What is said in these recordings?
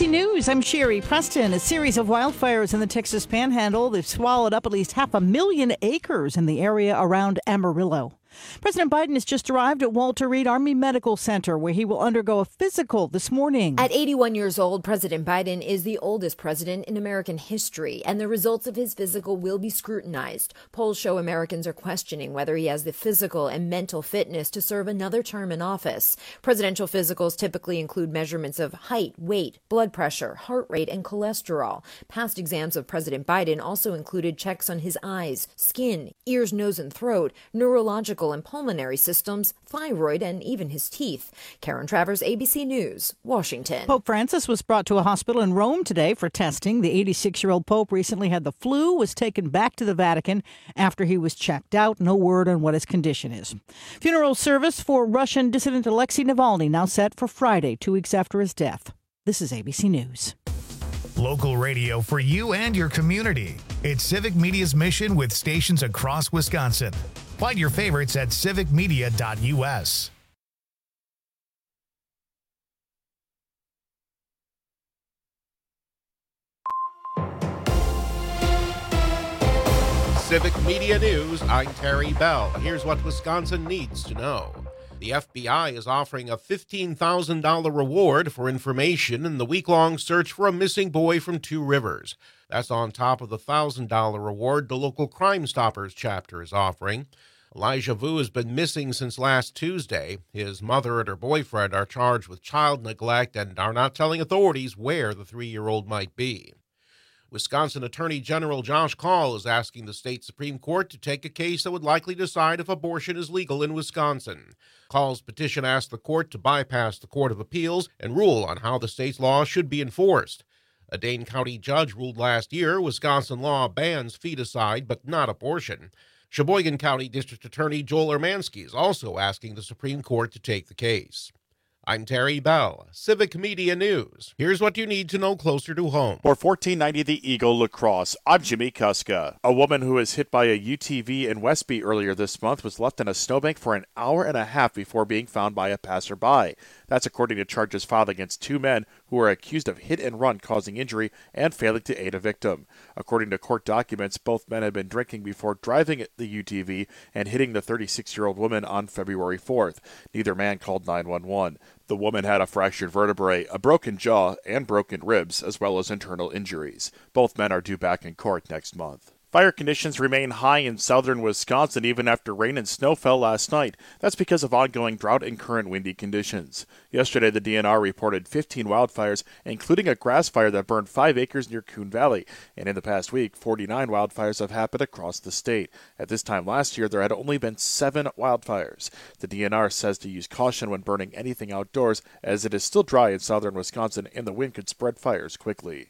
ABC News, I'm Sherry Preston. A series of wildfires in the Texas Panhandle. They've swallowed up at least 500,000 acres in the area around Amarillo. President Biden has just arrived at Walter Reed Army Medical Center, where he will undergo a physical this morning. At 81 years old, President Biden is the oldest president in American history, and the results of his physical will be scrutinized. Polls show Americans are questioning whether he has the physical and mental fitness to serve another term in office. Presidential physicals typically include measurements of height, weight, blood pressure, heart rate, and cholesterol. Past exams of President Biden also included checks on his eyes, skin, ears, nose, and throat, neurological and pulmonary systems, thyroid, and even his teeth. Karen Travers, ABC News, Washington. Pope Francis was brought to a hospital in Rome today for testing. The 86-year-old Pope recently had the flu, was taken back to the Vatican after he was checked out. No word on what his condition is. Funeral service for Russian dissident Alexei Navalny now set for Friday, 2 weeks after his death. This is ABC News. Local radio for you and your community. It's Civic Media's mission with stations across Wisconsin. Find your favorites at civicmedia.us. Civic Media News, I'm Terry Bell. Here's what Wisconsin needs to know. The FBI is offering a $15,000 reward for information in the week-long search for a missing boy from Two Rivers. That's on top of the $1,000 reward the local Crime Stoppers chapter is offering. Elijah Vu has been missing since last Tuesday. His mother and her boyfriend are charged with child neglect and are not telling authorities where the 3-year-old might be. Wisconsin Attorney General Josh Kaul is asking the state Supreme Court to take a case that would likely decide if abortion is legal in Wisconsin. Kaul's petition asked the court to bypass the Court of Appeals and rule on how the state's law should be enforced. A Dane County judge ruled last year Wisconsin law bans feticide but not abortion. Sheboygan County District Attorney Joel Ermansky is also asking the Supreme Court to take the case. I'm Terry Bell, Civic Media News. Here's what you need to know closer to home. For 1490 The Eagle Lacrosse, I'm Jimmy Kuska. A woman who was hit by a UTV in Westby earlier this month was left in a snowbank for an hour and a half before being found by a passerby. That's according to charges filed against 2 men who are accused of hit and run causing injury and failing to aid a victim. According to court documents, both men had been drinking before driving the UTV and hitting the 36-year-old woman on February 4th. Neither man called 911. The woman had a fractured vertebrae, a broken jaw, and broken ribs, as well as internal injuries. Both men are due back in court next month. Fire conditions remain high in southern Wisconsin even after rain and snow fell last night. That's because of ongoing drought and current windy conditions. Yesterday, the DNR reported 15 wildfires, including a grass fire that burned 5 acres near Coon Valley. And in the past week, 49 wildfires have happened across the state. At this time last year, there had only been 7 wildfires. The DNR says to use caution when burning anything outdoors, as it is still dry in southern Wisconsin and the wind could spread fires quickly.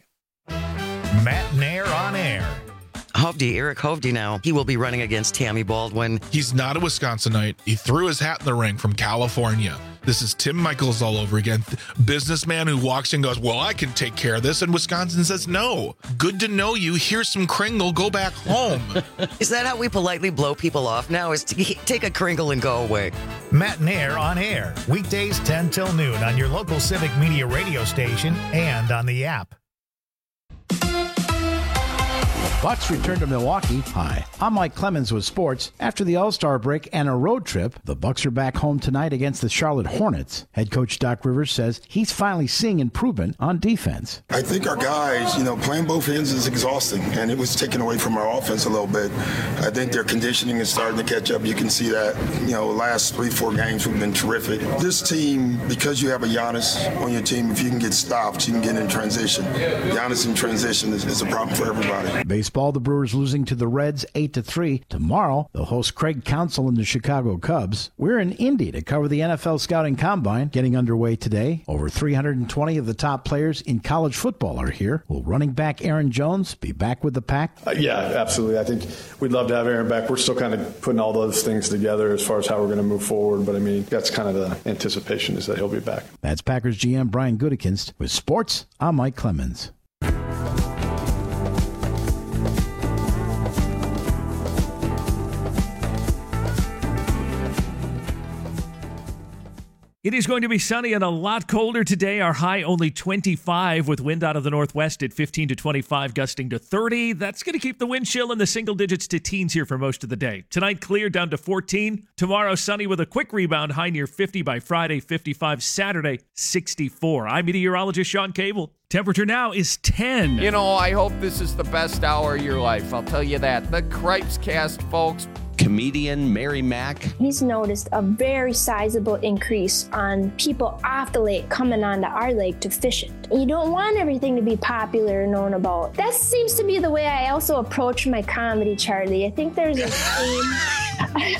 Matt Nair on air. Hovde, Eric Hovde now. He will be running against Tammy Baldwin. He's not a Wisconsinite. He threw his hat in the ring from California. This is Tim Michaels all over again. Businessman who walks in and goes, well, I can take care of this. And Wisconsin says, no. Good to know you. Here's some Kringle. Go back home. Is that how we politely blow people off now? Is to take a Kringle and go away? Matt Nair on air. Weekdays 10 till noon on your local Civic Media radio station and on the app. Bucks return to Milwaukee. Hi, I'm Mike Clemens with sports. After the All-Star break and a road trip, the Bucks are back home tonight against the Charlotte Hornets. Head coach Doc Rivers says he's finally seeing improvement on defense. I think our guys, playing both ends is exhausting, and it was taken away from our offense a little bit. I think their conditioning is starting to catch up. You can see that, last 3-4 games we've been terrific. This team, because you have a Giannis on your team, if you can get stopped, you can get in transition. Giannis in transition is a problem for everybody. Baseball, the Brewers losing to the Reds 8-3. Tomorrow, they'll host Craig Counsell and the Chicago Cubs. We're in Indy to cover the NFL Scouting Combine, getting underway today. Over 320 of the top players in college football are here. Will running back Aaron Jones be back with the Pack? Yeah, absolutely. I think we'd love to have Aaron back. We're still kind of putting all those things together as far as how we're going to move forward. But, that's kind of the anticipation is that he'll be back. That's Packers GM Brian Gutekunst. With sports, I'm Mike Clemens. It is going to be sunny and a lot colder today. Our high only 25 with wind out of the northwest at 15 to 25, gusting to 30. That's going to keep the wind chill in the single digits to teens here for most of the day. Tonight, clear down to 14. Tomorrow, sunny with a quick rebound, high near 50 by Friday, 55. Saturday, 64. I'm meteorologist Sean Cable. Temperature now is 10. You know, I hope this is the best hour of your life. I'll tell you that. The Cripes Cast, folks. Comedian Mary Mack. He's noticed a very sizable increase on people off the lake coming onto our lake to fish it. You don't want everything to be popular and known about. That seems to be the way I also approach my comedy, Charlie. I think there's a theme.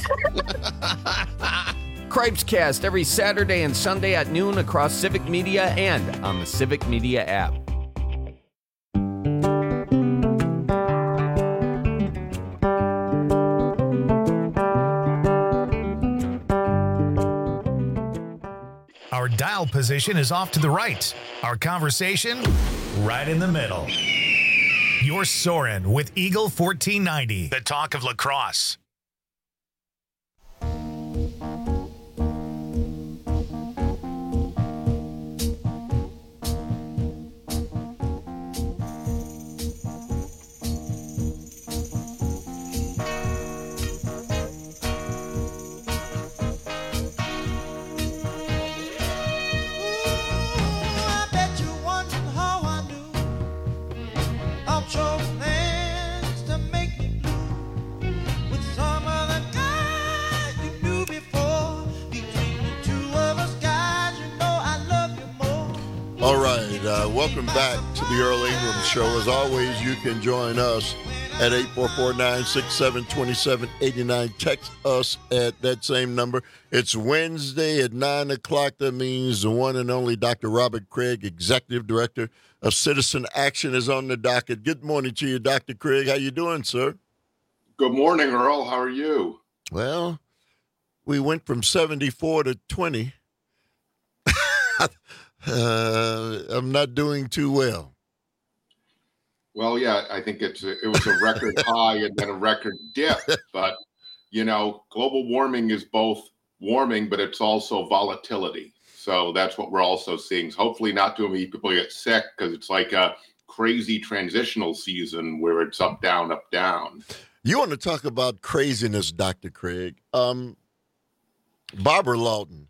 Cripes Cast every Saturday and Sunday at noon across Civic Media and on the Civic Media app. Our dial position is off to the right. Our conversation, right in the middle. You're soaring with Eagle 1490, the talk of lacrosse. All right, welcome back to the Earl Ingram Show. As always, you can join us at 844-967-2789. Text us at that same number. It's Wednesday at 9 o'clock. That means the one and only Dr. Robert Craig, Executive Director of Citizen Action, is on the docket. Good morning to you, Dr. Craig. How you doing, sir? Good morning, Earl. How are you? Well, we went from 74 to 20. I'm not doing too well. Well, yeah, I think it was a record high and then a record dip. But, you know, global warming is both warming, but it's also volatility. So that's what we're also seeing. So hopefully not too many people get sick because it's like a crazy transitional season where it's up, down, up, down. You want to talk about craziness, Dr. Craig. Barbara Lawton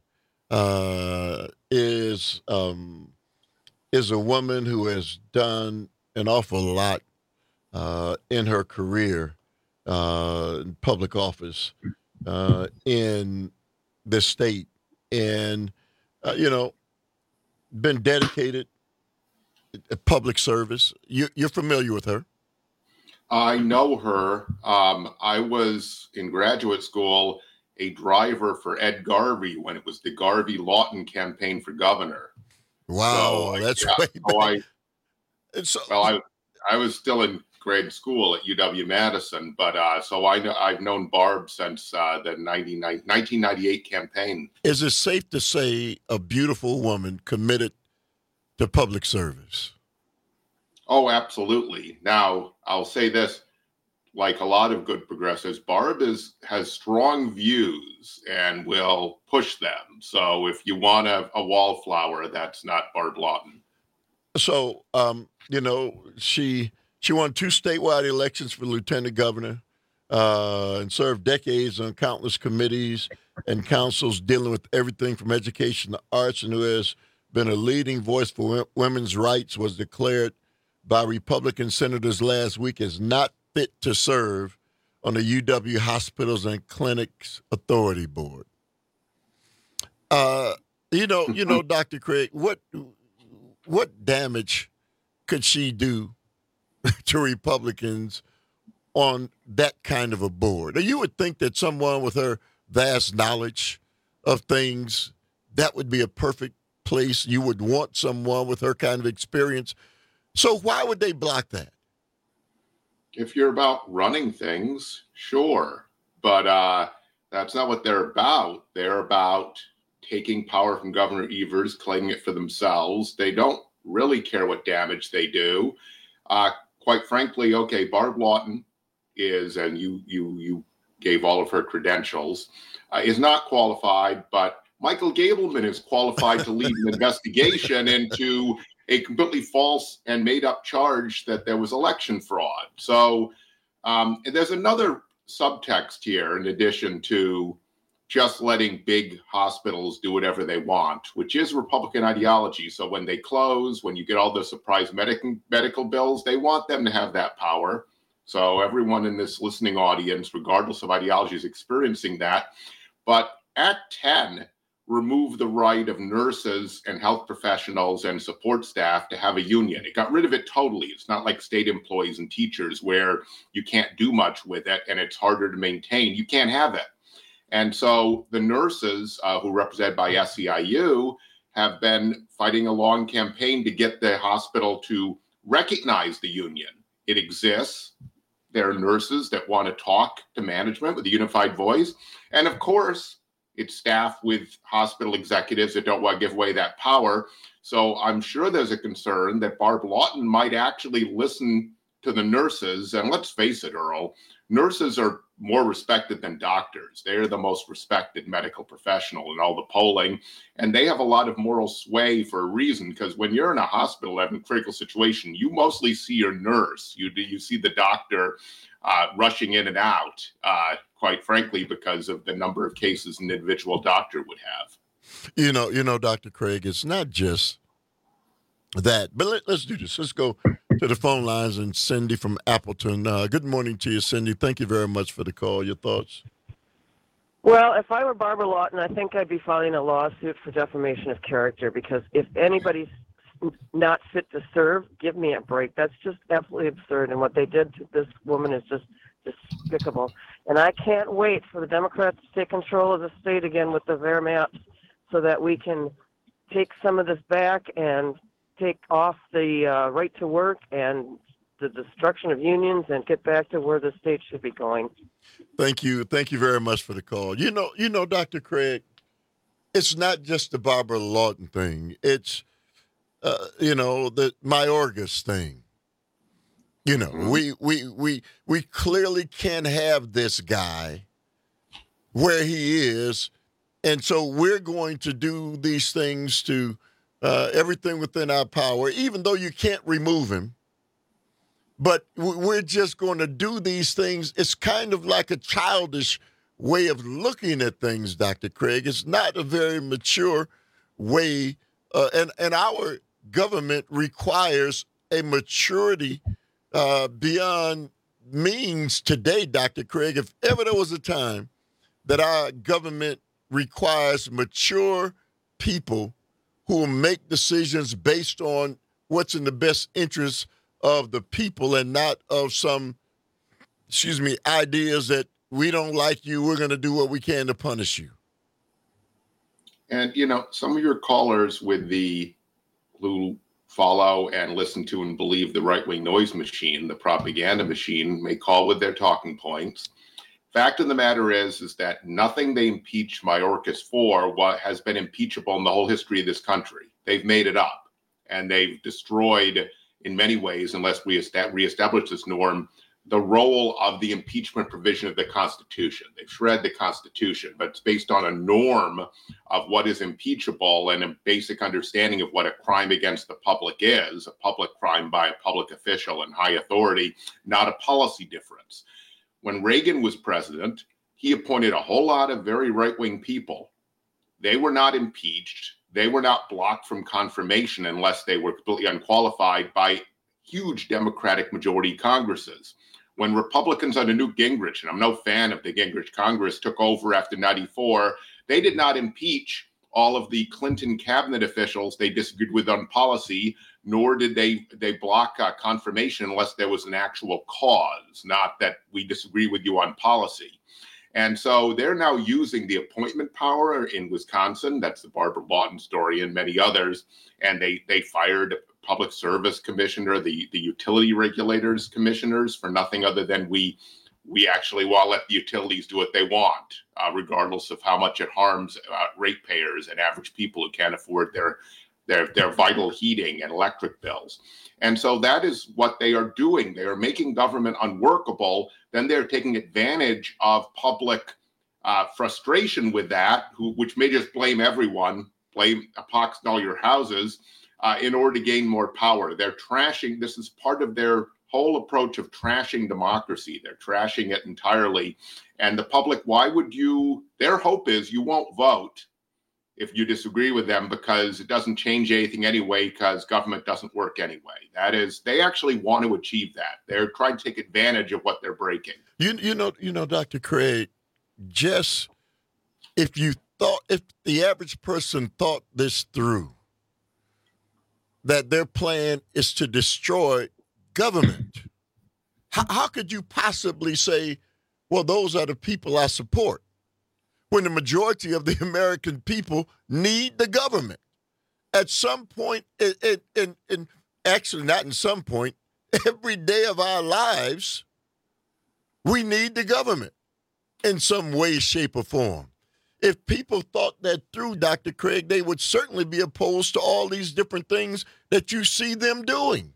is a woman who has done an awful lot in her career in public office in this state, and been dedicated to public service. You're familiar with her? I know her. I was in graduate school a driver for Ed Garvey when it was the Garvey-Lawton campaign for governor. Wow, that's way back. I was still in grade school at UW-Madison, but so I've known Barb since the 1998 campaign. Is it safe to say a beautiful woman committed to public service? Oh, absolutely. Now, I'll say this. Like a lot of good progressives, Barb has strong views and will push them. So if you want a wallflower, that's not Barb Lawton. So, she won 2 statewide elections for lieutenant governor and served decades on countless committees and councils dealing with everything from education to arts, and who has been a leading voice for women's rights, was declared by Republican senators last week as not fit to serve on the UW Hospitals and Clinics Authority Board. Dr. Craig, what damage could she do to Republicans on that kind of a board? You would think that someone with her vast knowledge of things, that would be a perfect place. You would want someone with her kind of experience. So why would they block that? If you're about running things, sure. But that's not what they're about. They're about taking power from Governor Evers, claiming it for themselves. They don't really care what damage they do. Quite frankly, okay, Barb Lawton is, and you gave all of her credentials, is not qualified, but Michael Gableman is qualified to lead an investigation into a completely false and made-up charge that there was election fraud. So there's another subtext here in addition to just letting big hospitals do whatever they want, which is Republican ideology. So when they close, when you get all the surprise medical bills, they want them to have that power. So everyone in this listening audience, regardless of ideology, is experiencing that. But Act 10 removed the right of nurses and health professionals and support staff to have a union. It got rid of it totally. It's not like state employees and teachers where you can't do much with it and it's harder to maintain. You can't have it. And so the nurses who are represented by SEIU have been fighting a long campaign to get the hospital to recognize the union. It exists. There are nurses that want to talk to management with a unified voice. And of course, it's staffed with hospital executives that don't want to give away that power. So I'm sure there's a concern that Barb Lawton might actually listen to the nurses. And let's face it, Earl, nurses are more respected than doctors. They're the most respected medical professional in all the polling. And they have a lot of moral sway for a reason, because when you're in a hospital having a critical situation, you mostly see your nurse. You see the doctor rushing in and out, quite frankly, because of the number of cases an individual doctor would have. You know, Dr. Craig, it's not just that, but let's do this. Let's go to the phone lines and Cindy from Appleton. Good morning to you, Cindy. Thank you very much for the call. Your thoughts? Well, if I were Barbara Lawton, I think I'd be filing a lawsuit for defamation of character, because if anybody's not fit to serve, give me a break. That's just absolutely absurd. And what they did to this woman is just despicable. And I can't wait for the Democrats to take control of the state again with the VAERS maps so that we can take some of this back and take off the right to work and the destruction of unions and get back to where the state should be going. Thank you. Thank you very much for the call. You know, Dr. Craig, it's not just the Barbara Lawton thing. It's the Mayorkas thing. You know, we clearly can't have this guy where he is, and so we're going to do these things to everything within our power, even though you can't remove him. But we're just going to do these things. It's kind of like a childish way of looking at things, Dr. Craig. It's not a very mature way, and our government requires a maturity beyond means today, Dr. Craig. If ever there was a time that our government requires mature people who will make decisions based on what's in the best interest of the people and not of some, ideas that we don't like you, we're going to do what we can to punish you. And, some of your callers who follow and listen to and believe the right-wing noise machine, the propaganda machine, may call with their talking points. Fact of the matter is that nothing they impeached Mayorkas for has been impeachable in the whole history of this country. They've made it up, and they've destroyed, in many ways, unless we reestablish this norm, the role of the impeachment provision of the Constitution. They've shredded the Constitution, but it's based on a norm of what is impeachable and a basic understanding of what a crime against the public is, a public crime by a public official in high authority, not a policy difference. When Reagan was president, he appointed a whole lot of very right-wing people. They were not impeached. They were not blocked from confirmation unless they were completely unqualified by huge Democratic majority Congresses. When Republicans under Newt Gingrich, and I'm no fan of the Gingrich Congress, took over after 94, they did not impeach all of the Clinton cabinet officials they disagreed with on policy, nor did they block confirmation unless there was an actual cause, not that we disagree with you on policy. And so they're now using the appointment power in Wisconsin. That's the Barbara Lawton story and many others. And they fired public service commissioner, the utility regulators commissioners, for nothing other than we actually want to let the utilities do what they want, regardless of how much it harms ratepayers and average people who can't afford their vital heating and electric bills. And so that is what they are doing. They are making government unworkable. Then they're taking advantage of public frustration with that, which may just blame everyone, blame epox all your houses, in order to gain more power. They're trashing. This is part of their whole approach of trashing democracy. They're trashing it entirely. And the public, their hope is you won't vote if you disagree with them, because it doesn't change anything anyway, because government doesn't work anyway. That is, they actually want to achieve that. They're trying to take advantage of what they're breaking. You know, Dr. Craig, just if the average person thought this through, that their plan is to destroy government, how could you possibly say, well, those are the people I support, when the majority of the American people need the government? At some point, actually not in some point, every day of our lives, we need the government in some way, shape, or form. If people thought that through, Dr. Craig, they would certainly be opposed to all these different things that you see them doing.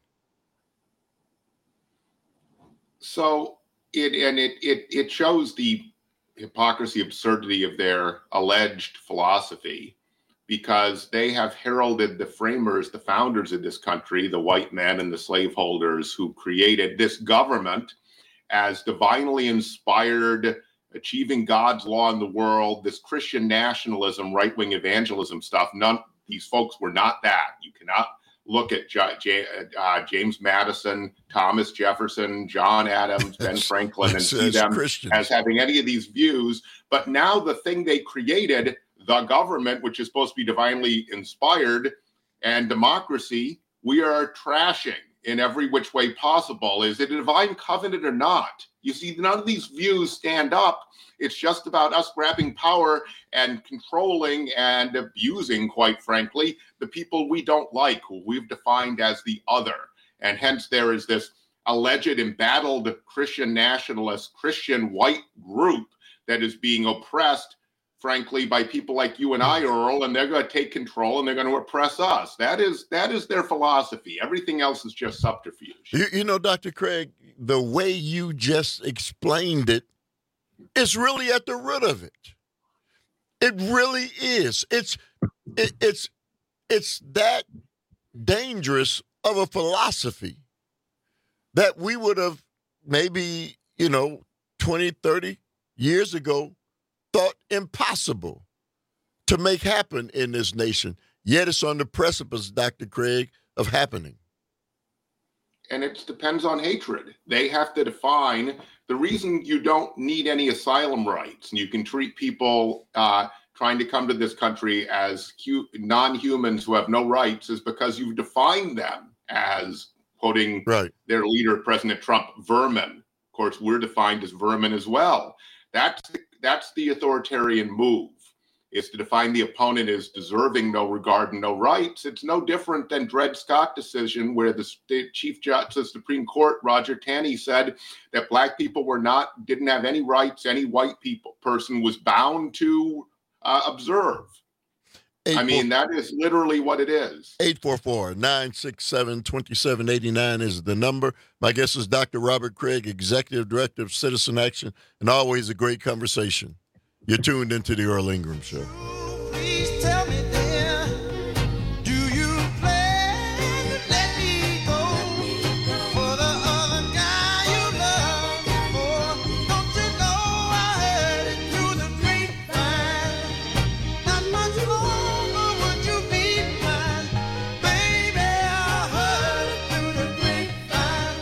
So it shows the hypocrisy, absurdity of their alleged philosophy, because they have heralded the framers, the founders of this country, the white men and the slaveholders who created this government, as divinely inspired, achieving God's law in the world, this Christian nationalism, right-wing evangelism stuff. These folks were not that. You cannot look at James Madison, Thomas Jefferson, John Adams, Ben Franklin, and see them Christians as having any of these views. But now the thing they created, the government, which is supposed to be divinely inspired, and democracy, we are trashing in every which way possible. Is it a divine covenant or not? You see, none of these views stand up. It's just about us grabbing power and controlling and abusing, quite frankly, the people we don't like, who we've defined as the other. And hence there is this alleged embattled Christian nationalist, Christian white group that is being oppressed, frankly, by people like you and I, Earl, and they're going to take control and they're going to oppress us. That is their philosophy. Everything else is just subterfuge. You know, Dr. Craig, the way you just explained it is really at the root of it. It really is. It's that dangerous of a philosophy that we would have maybe, 20, 30 years ago thought impossible to make happen in this nation. Yet it's on the precipice, Dr. Craig, of happening. And it depends on hatred. They have to define the reason you don't need any asylum rights, and you can treat people trying to come to this country as non-humans who have no rights, is because you've defined them as, quoting their leader, President Trump, vermin. Of course, we're defined as vermin as well. That's the authoritarian move, is to define the opponent as deserving no regard and no rights. It's no different than Dred Scott decision, where the Chief Justice of the Supreme Court, Roger Taney, said that black people didn't have any rights any white person was bound to observe. That is literally what it is. 844-967-2789 is the number. My guest is Dr. Robert Craig, Executive Director of Citizen Action, and always a great conversation. You're tuned into the Earl Ingram Show. Please tell me, dear, do you plan to let me go for the other guy you love before? Don't you know I heard it through the grapevine? Not much longer would you be mine, baby. I heard it through the grapevine.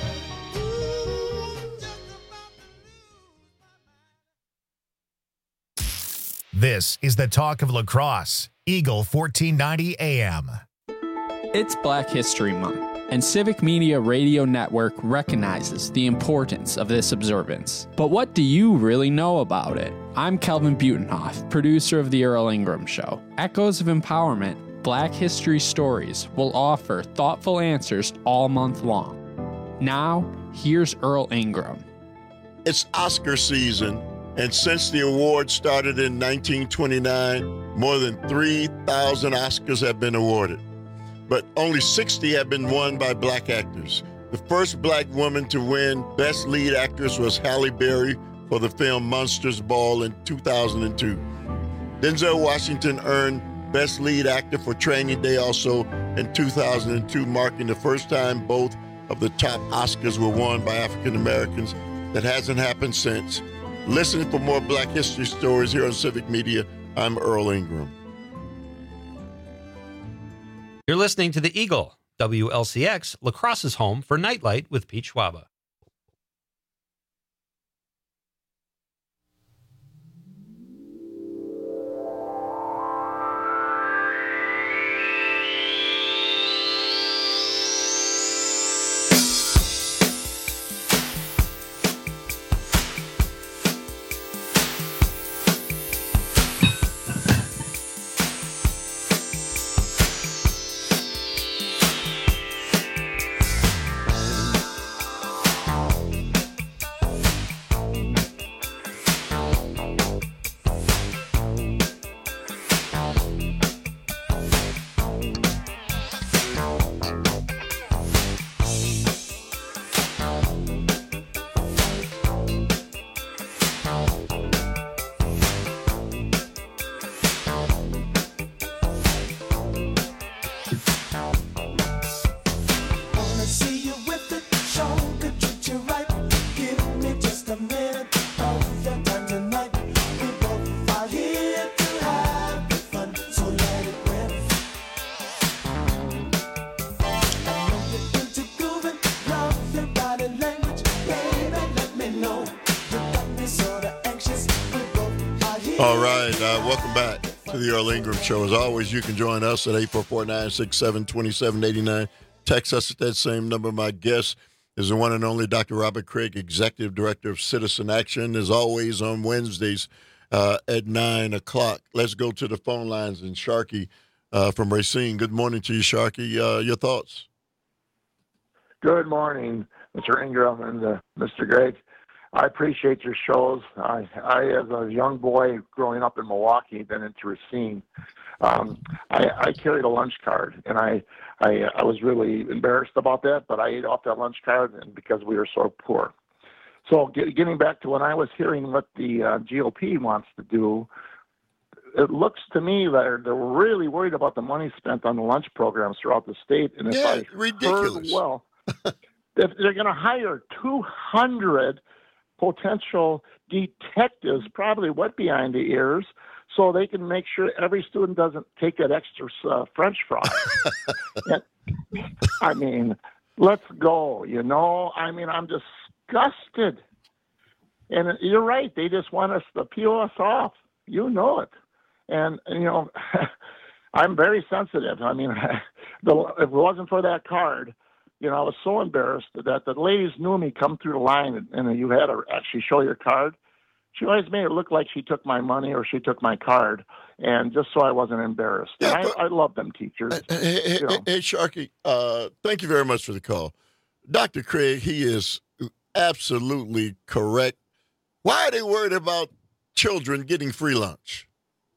This is the talk of La Crosse, Eagle 1490 AM. It's Black History Month, and Civic Media Radio Network recognizes the importance of this observance. But what do you really know about it? I'm Kelvin Butenhoff, producer of The Earl Ingram Show. Echoes of Empowerment, Black History Stories will offer thoughtful answers all month long. Now, here's Earl Ingram. It's Oscar season. And since the award started in 1929, more than 3,000 Oscars have been awarded. But only 60 have been won by black actors. The first black woman to win Best Lead Actress was Halle Berry for the film Monsters Ball in 2002. Denzel Washington earned Best Lead Actor for Training Day also in 2002, marking the first time both of the top Oscars were won by African Americans. That hasn't happened since. Listen for more Black History stories here on Civic Media. I'm Earl Ingram. You're listening to The Eagle, WLCX, La Crosse's home for Nightlight with Pete Schwaba. All right, welcome back to the Earl Ingram Show. As always, you can join us at 844-967-2789. Text us at that same number. My guest is the one and only Dr. Robert Craig, Executive Director of Citizen Action, as always on Wednesdays at 9 o'clock. Let's go to the phone lines. And Sharkey from Racine. Good morning to you, Sharkey. Your thoughts? Good morning, Mr. Ingram and Mr. Gregg. I appreciate your shows. I, as a young boy growing up in Milwaukee, been into Racine. I carried a lunch card, and I was really embarrassed about that, but I ate off that lunch card and because we were so poor. So getting back to when I was hearing what the GOP wants to do, it looks to me that they're really worried about the money spent on the lunch programs throughout the state. And if I ridiculous. heard well, if they're going to hire 200 potential detectives, probably wet behind the ears, so they can make sure every student doesn't take that extra French fry. I mean, let's go, you know? I mean, I'm disgusted. And you're right. They just want us to peel us off. You know it. And you know, I'm very sensitive. I mean, if it wasn't for that card, you know, I was so embarrassed that the ladies knew me come through the line and you had to actually show your card. She always made it look like she took my money or she took my card, and just so I wasn't embarrassed. Yeah, and I love them teachers. Hey, Sharkey, thank you very much for the call. Dr. Craig, he is absolutely correct. Why are they worried about children getting free lunch?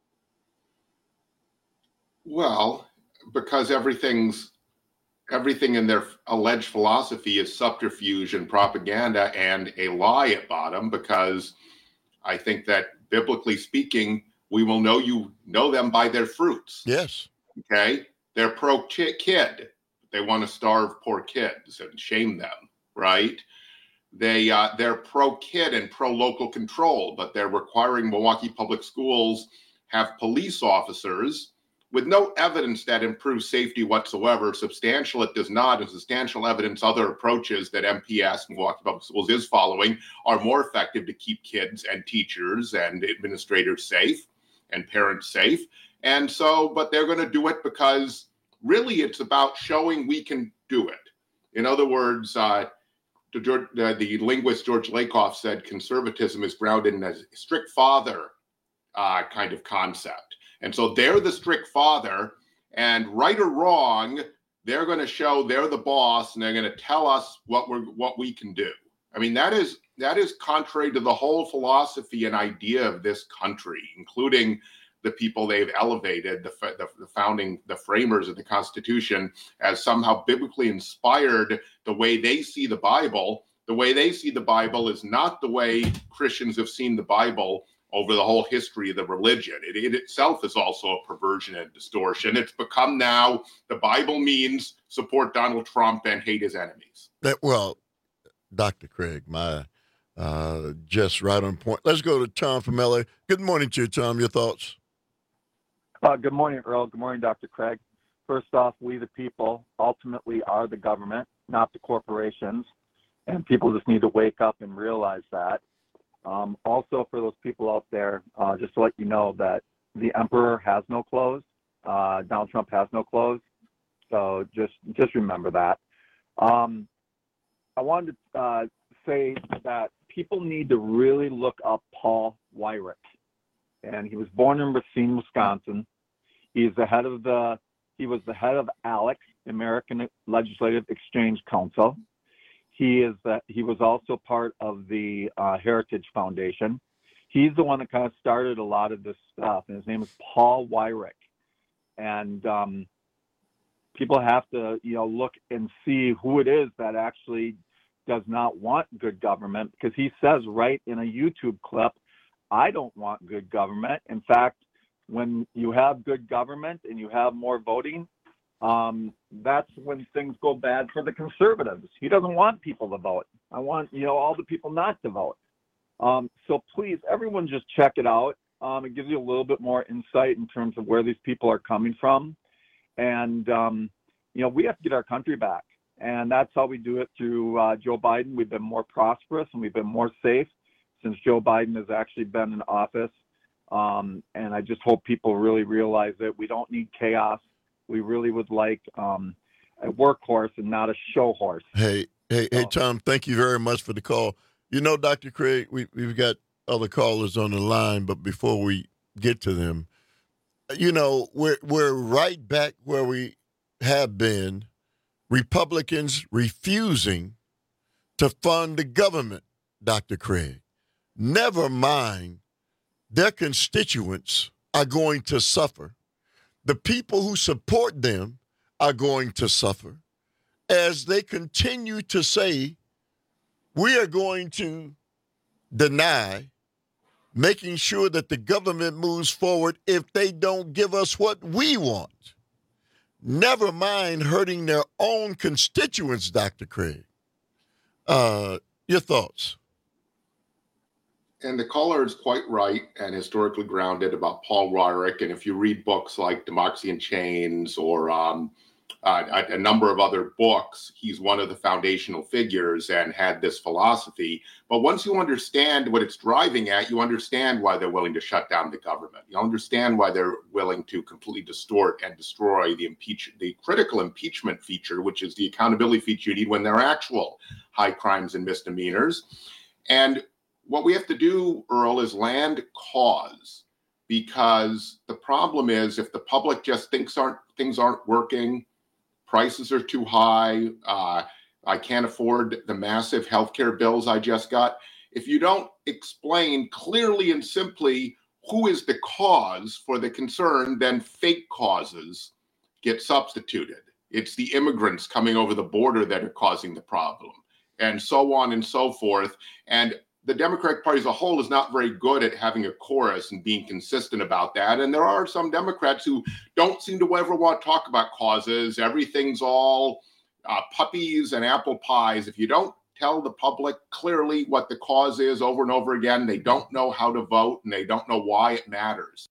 Well, because everything in their alleged philosophy is subterfuge and propaganda and a lie at bottom, because I think that biblically speaking, we will know them by their fruits. Yes. Okay? They're pro-kid. They want to starve poor kids and shame them, right? They're pro-kid and pro-local control, but they're requiring Milwaukee Public Schools have police officers with no evidence that improves safety whatsoever. Substantial it does not, and substantial evidence other approaches that MPS, Milwaukee Public Schools, is following are more effective to keep kids and teachers and administrators safe and parents safe. And so, but they're going to do it because really it's about showing we can do it. In other words, the linguist George Lakoff said conservatism is grounded in a strict father kind of concept. And so they're the strict father, and right or wrong, they're going to show they're the boss, and they're going to tell us what we can do. I mean, that is contrary to the whole philosophy and idea of this country, including the people they've elevated, the framers of the Constitution, as somehow biblically inspired the way they see the Bible. The way they see the Bible is not the way Christians have seen the Bible over the whole history of the religion. It itself is also a perversion and distortion. It's become now the Bible means support Donald Trump and hate his enemies. Well, Dr. Craig, just right on point. Let's go to Tom from LA. Good morning to you, Tom. Your thoughts? Good morning, Earl. Good morning, Dr. Craig. First off, we the people ultimately are the government, not the corporations. And people just need to wake up and realize that. Also, for those people out there, just to let you know that the emperor has no clothes. Donald Trump has no clothes. So just remember that. I wanted to say that people need to really look up Paul Weyrich. And he was born in Racine, Wisconsin. He was the head of ALEC, American Legislative Exchange Council. He was also part of the Heritage Foundation. He's the one that kind of started a lot of this stuff, and his name is Paul Weyrich. And people have to, look and see who it is that actually does not want good government, because he says right in a YouTube clip, I don't want good government. In fact, when you have good government and you have more voting, that's when things go bad for the conservatives. He doesn't want people to vote. I want, all the people not to vote. So please, everyone just check it out. It gives you a little bit more insight in terms of where these people are coming from. And, we have to get our country back. And that's how we do it through Joe Biden. We've been more prosperous and we've been more safe since Joe Biden has actually been in office. And I just hope people really realize that we don't need chaos. We really would like a workhorse and not a show horse. Hey, Tom, thank you very much for the call. Dr. Craig, we've got other callers on the line, but before we get to them, we're right back where we have been, Republicans refusing to fund the government, Dr. Craig. Never mind, their constituents are going to suffer. The people who support them are going to suffer as they continue to say, we are going to deny making sure that the government moves forward if they don't give us what we want. Never mind hurting their own constituents, Dr. Craig. Your thoughts? And the caller is quite right and historically grounded about Paul Weyrich. And if you read books like Democracy in Chains or a number of other books, he's one of the foundational figures and had this philosophy. But once you understand what it's driving at, you understand why they're willing to shut down the government. You understand why they're willing to completely distort and destroy the critical impeachment feature, which is the accountability feature you need when there are actual high crimes and misdemeanors. And what we have to do, Earl, is land cause, because the problem is if the public just thinks things aren't working, prices are too high, I can't afford the massive healthcare bills I just got. If you don't explain clearly and simply who is the cause for the concern, then fake causes get substituted. It's the immigrants coming over the border that are causing the problem, and so on and so forth. And the Democratic Party as a whole is not very good at having a chorus and being consistent about that. And there are some Democrats who don't seem to ever want to talk about causes. Everything's all puppies and apple pies. If you don't tell the public clearly what the cause is over and over again, they don't know how to vote and they don't know why it matters.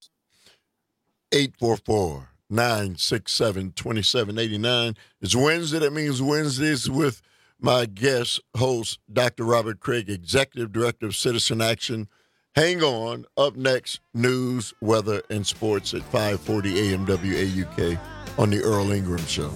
844-967-2789. It's Wednesday. That means Wednesdays with my guest host, Dr. Robert Craig, Executive Director of Citizen Action. Hang on. Up next, news, weather, and sports at 540 AM WAUK on the Earl Ingram Show.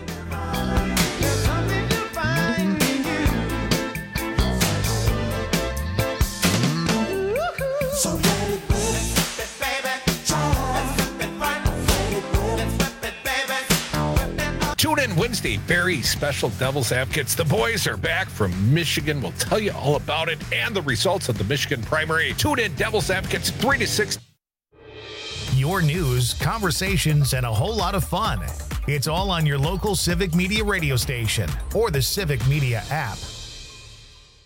Tune in Wednesday, very special Devil's Advocates. The boys are back from Michigan. We'll tell you all about it and the results of the Michigan primary. Tune in Devil's Advocates 3 to 6. Your news, conversations, and a whole lot of fun. It's all on your local Civic Media radio station or the Civic Media app.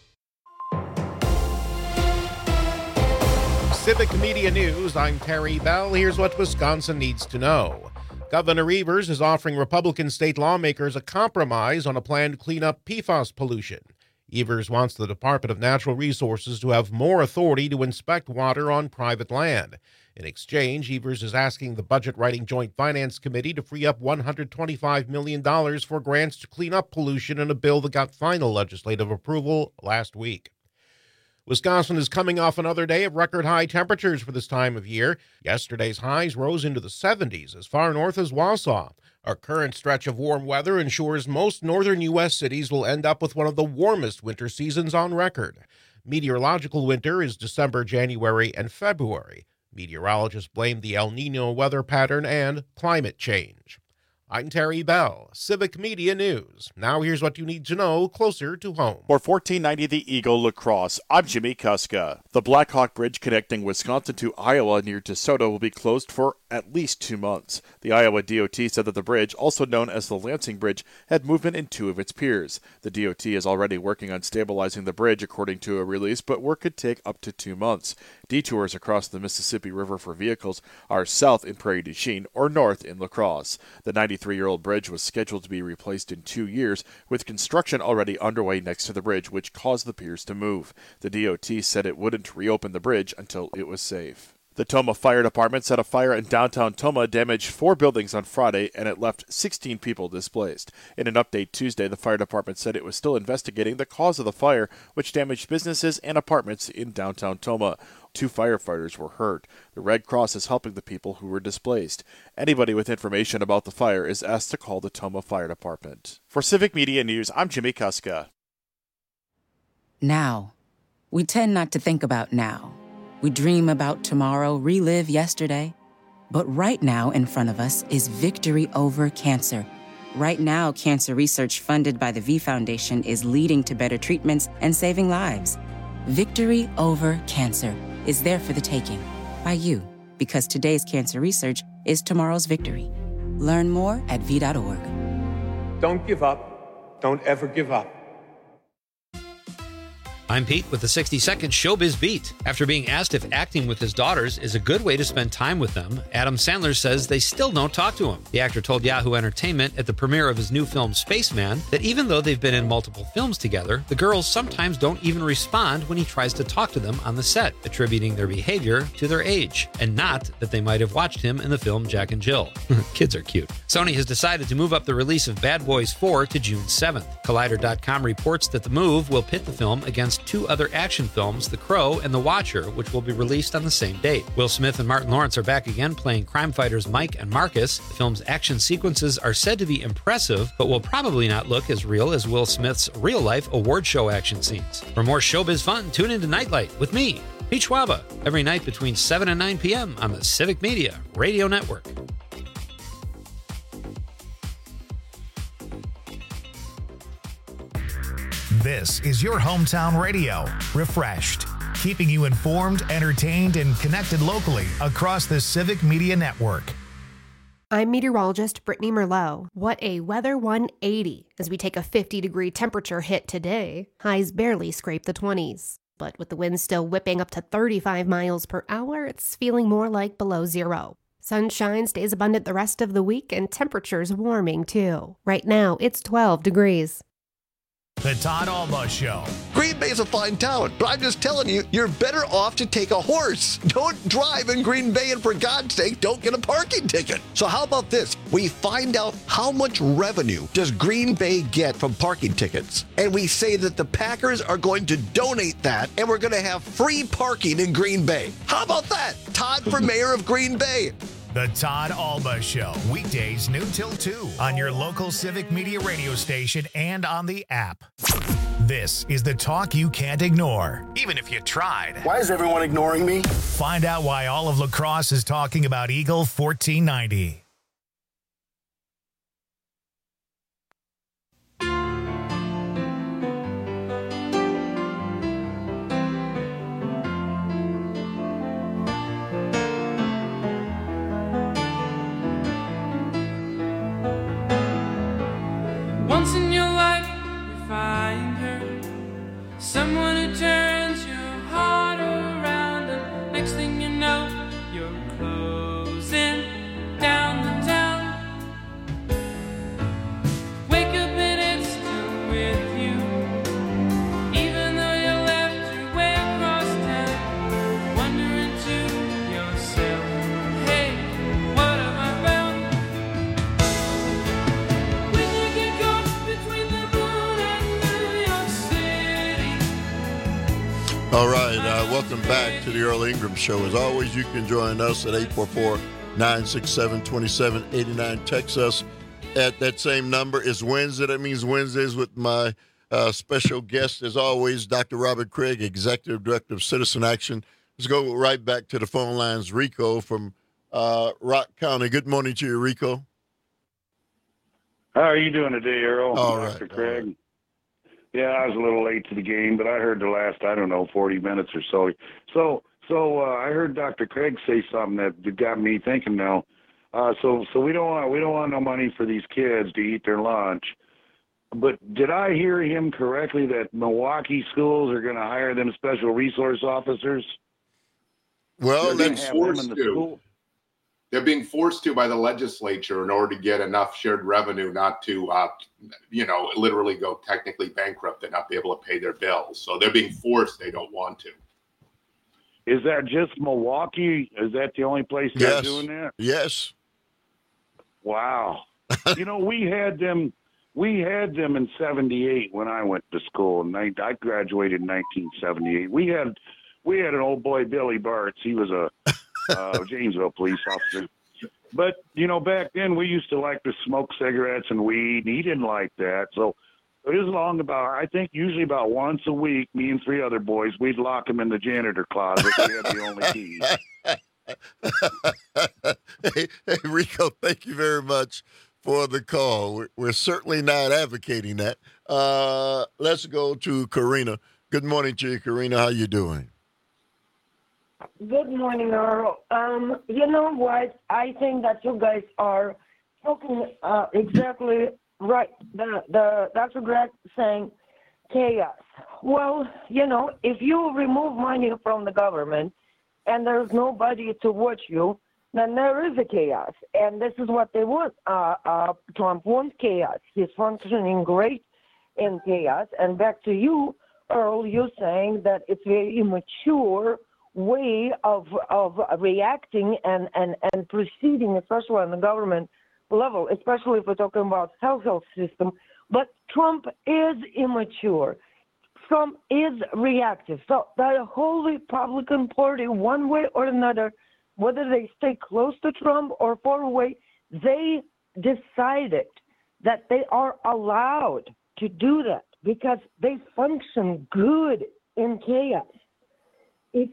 Civic Media News, I'm Terry Bell. Here's what Wisconsin needs to know. Governor Evers is offering Republican state lawmakers a compromise on a plan to clean up PFAS pollution. Evers wants the Department of Natural Resources to have more authority to inspect water on private land. In exchange, Evers is asking the budget-writing Joint Finance Committee to free up $125 million for grants to clean up pollution in a bill that got final legislative approval last week. Wisconsin is coming off another day of record-high temperatures for this time of year. Yesterday's highs rose into the 70s as far north as Wausau. Our current stretch of warm weather ensures most northern U.S. cities will end up with one of the warmest winter seasons on record. Meteorological winter is December, January, and February. Meteorologists blame the El Niño weather pattern and climate change. I'm Terry Bell, Civic Media News. Now here's what you need to know closer to home. For 1490 The Eagle Lacrosse, I'm Jimmy Kuska. The Blackhawk Bridge connecting Wisconsin to Iowa near DeSoto will be closed for at least 2 months. The Iowa DOT said that the bridge, also known as the Lansing Bridge, had movement in 2 of its piers. The DOT is already working on stabilizing the bridge, according to a release, but work could take up to 2 months. Detours across the Mississippi River for vehicles are south in Prairie du Chien or north in La Crosse. The 93-year-old bridge was scheduled to be replaced in 2 years, with construction already underway next to the bridge, which caused the piers to move. The DOT said it wouldn't reopen the bridge until it was safe. The Tomah Fire Department said a fire in downtown Tomah damaged 4 buildings on Friday, and it left 16 people displaced. In an update Tuesday, the fire department said it was still investigating the cause of the fire, which damaged businesses and apartments in downtown Tomah. 2 firefighters were hurt. The Red Cross is helping the people who were displaced. Anybody with information about the fire is asked to call the Tomah Fire Department. For Civic Media News, I'm Jimmy Kuska. Now. We tend not to think about now. We dream about tomorrow, relive yesterday. But right now in front of us is victory over cancer. Right now, cancer research funded by the V Foundation is leading to better treatments and saving lives. Victory over cancer is there for the taking by you, because today's cancer research is tomorrow's victory. Learn more at V.org. Don't give up. Don't ever give up. I'm Pete with the 60-second Showbiz Beat. After being asked if acting with his daughters is a good way to spend time with them, Adam Sandler says they still don't talk to him. The actor told Yahoo Entertainment at the premiere of his new film Spaceman that even though they've been in multiple films together, the girls sometimes don't even respond when he tries to talk to them on the set, attributing their behavior to their age, and not that they might have watched him in the film Jack and Jill. Kids are cute. Sony has decided to move up the release of Bad Boys 4 to June 7th. Collider.com reports that the move will pit the film against 2 other action films, The Crow and The Watcher, which will be released on the same date. Will Smith and Martin Lawrence are back again playing crime fighters Mike and Marcus. The film's action sequences are said to be impressive, but will probably not look as real as Will Smith's real-life award show action scenes. For more showbiz fun, tune into Nightlight with me, Pete Schwaba, every night between 7 and 9 p.m. on the Civic Media Radio Network. This is your hometown radio, refreshed, keeping you informed, entertained, and connected locally across the Civic Media Network. I'm meteorologist Brittany Merlot. What a weather 180 as we take a 50-degree temperature hit today. Highs barely scrape the 20s. But with the wind still whipping up to 35 miles per hour, it's feeling more like below zero. Sunshine stays abundant the rest of the week and temperatures warming too. Right now, it's 12 degrees. The Todd Alba Show. Green Bay's a fine town, but I'm just telling you, you're better off to take a horse. Don't drive in Green Bay, and for God's sake, don't get a parking ticket. So how about this? We find out how much revenue does Green Bay get from parking tickets, and we say that the Packers are going to donate that, and we're going to have free parking in Green Bay. How about that? Todd for mayor of Green Bay. The Todd Alba Show, weekdays noon till 2 on your local Civic Media radio station and on the app. This is the talk you can't ignore, even if you tried. Why is everyone ignoring me? Find out why all of La Crosse is talking about Eagle 1490. Once in your life, you find her, someone who turns your heart around, and next thing All right, welcome back to the Earl Ingram Show. As always, you can join us at 844-967-2789. Text us at that same number. It's Wednesday. That means Wednesdays with my special guest, as always, Dr. Robert Craig, Executive Director of Citizen Action. Let's go right back to the phone lines. Rico from Rock County. Good morning to you, Rico. How are you doing today, Earl? All Dr. right, Craig. all right. Yeah, I was a little late to the game, but I heard the last, 40 minutes or so. So I heard Dr. Craig say something that got me thinking now. So we don't want no money for these kids to eat their lunch. But did I hear him correctly that Milwaukee schools are going to hire them special resource officers? Well, they're They're forced to. school? They're being forced to by the legislature in order to get enough shared revenue not to, literally go technically bankrupt and not be able to pay their bills. So they're being forced. They don't want to. Is that just Milwaukee? Is that the only place they're Yes. doing that? Yes. Wow. We had them in 78 when I went to school. And I graduated in 1978. We had an old boy, Billy Bartz. He was a Janesville police officer. But, back then we used to like to smoke cigarettes and weed, and he didn't like that. So it was usually about once a week, me and three other boys, we'd lock him in the janitor closet. We had the only key. Hey, Rico, thank you very much for the call. We're certainly not advocating that. Let's go to Karina. Good morning to you, Karina. How you doing? Good morning, Earl. You know what? I think that you guys are talking exactly right. The Dr. Greg saying chaos. Well, if you remove money from the government and there's nobody to watch you, then there is a chaos. And this is what they want. Trump wants chaos. He's functioning great in chaos. And back to you, Earl, you're saying that it's very immature way of reacting and proceeding, especially on the government level, especially if we're talking about health system. But Trump is immature. Trump is reactive. So the whole Republican Party, one way or another, whether they stay close to Trump or far away, they decided that they are allowed to do that because they function good in chaos. If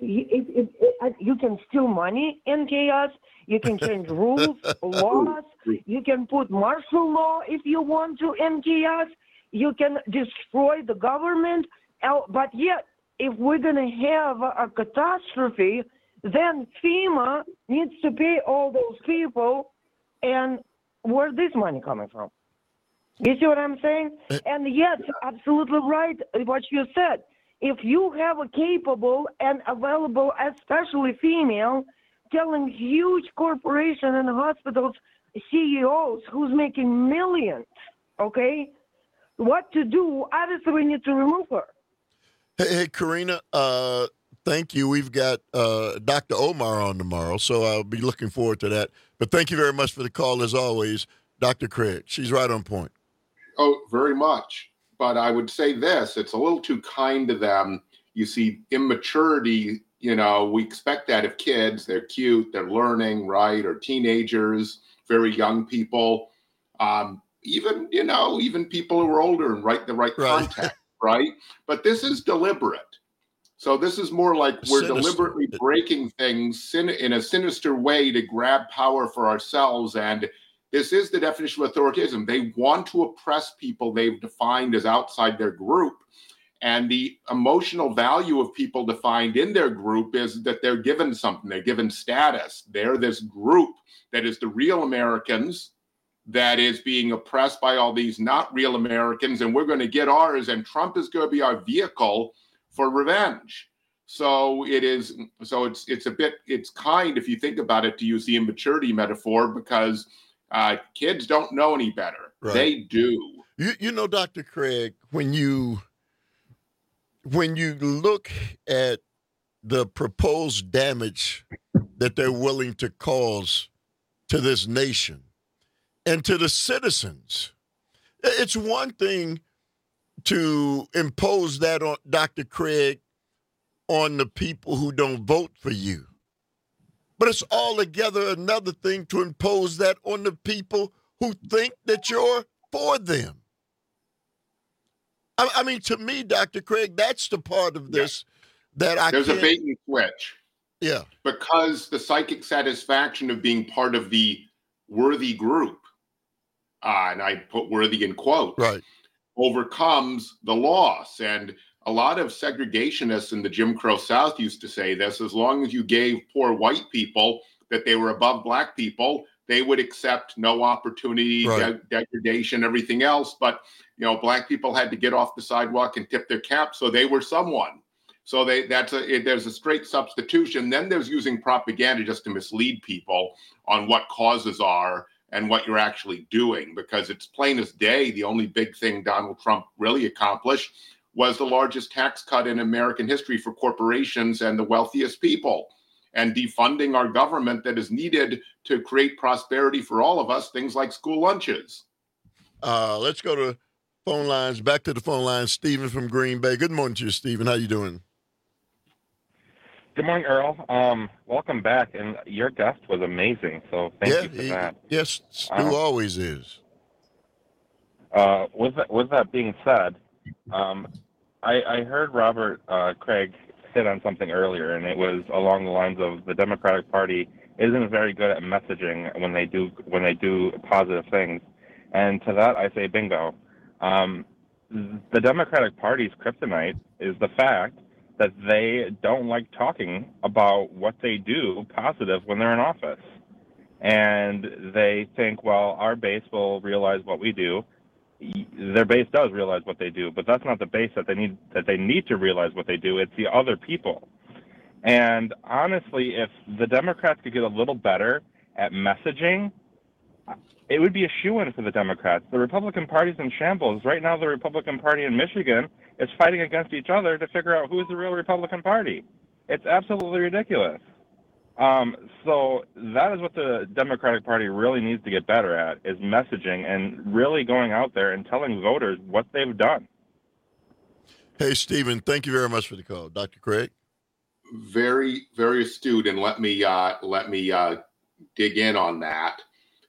you can steal money in chaos, you can change rules, laws, you can put martial law if you want to in chaos, you can destroy the government. But yet, if we're going to have a catastrophe, then FEMA needs to pay all those people. And where's this money coming from? You see what I'm saying? And yes, absolutely right what you said. If you have a capable and available, especially female, telling huge corporation and hospitals CEOs who's making millions, okay, what to do, obviously we need to remove her. Hey, Karina, thank you. We've got Dr. Omar on tomorrow, so I'll be looking forward to that. But thank you very much for the call, as always, Dr. Craig. She's right on point. Oh, very much. But I would say this, it's a little too kind to them. You see immaturity, we expect that of kids. They're cute, they're learning, right? Or teenagers, very young people, even people who are older and the right context, right? But this is deliberate. So this is more like we're deliberately breaking things in a sinister way to grab power for ourselves. And this is the definition of authoritarianism. They want to oppress people they've defined as outside their group. And the emotional value of people defined in their group is that they're given something. They're given status. They're this group that is the real Americans that is being oppressed by all these not real Americans. And we're going to get ours. And Trump is going to be our vehicle for revenge. So it's kind, if you think about it, to use the immaturity metaphor, because kids don't know any better. Right. They do. Dr. Craig, when you look at the proposed damage that they're willing to cause to this nation and to the citizens, it's one thing to impose that on Dr. Craig on the people who don't vote for you. But it's altogether another thing to impose that on the people who think that you're for them. I mean, to me, Dr. Craig, that's the part of this that I There's can't. a bait and switch. Yeah. Because the psychic satisfaction of being part of the worthy group, and I put worthy in quotes, right, overcomes the loss. And a lot of segregationists in the Jim Crow South used to say this: as long as you gave poor white people that they were above black people, they would accept no opportunity, degradation, everything else. But, black people had to get off the sidewalk and tip their cap, so they were someone. So there's a straight substitution. Then there's using propaganda just to mislead people on what causes are and what you're actually doing, because it's plain as day. The only big thing Donald Trump really accomplished was the largest tax cut in American history for corporations and the wealthiest people, and defunding our government that is needed to create prosperity for all of us, things like school lunches. Let's go to phone lines. Back to the phone lines. Stephen from Green Bay. Good morning to you, Stephen. How you doing? Good morning, Earl. Welcome back, and your guest was amazing, so thank you for that. Yes, Stu always is. With that being said, I heard Robert Craig hit on something earlier, and it was along the lines of the Democratic Party isn't very good at messaging when they do positive things, and to that I say bingo. The Democratic Party's kryptonite is the fact that they don't like talking about what they do positive when they're in office. And they think, well, our base will realize what we do. Their base does realize what they do, but that's not the base that they need to realize what they do. It's the other people. And honestly, if the Democrats could get a little better at messaging, it would be a shoo-in for the Democrats. The Republican Party's in shambles. Right now, the Republican Party in Michigan is fighting against each other to figure out who's the real Republican Party. It's absolutely ridiculous. So that is what the Democratic Party really needs to get better at, is messaging and really going out there and telling voters what they've done. Hey, Stephen, thank you very much for the call. Dr. Craig? Very, very astute, and let me dig in on that.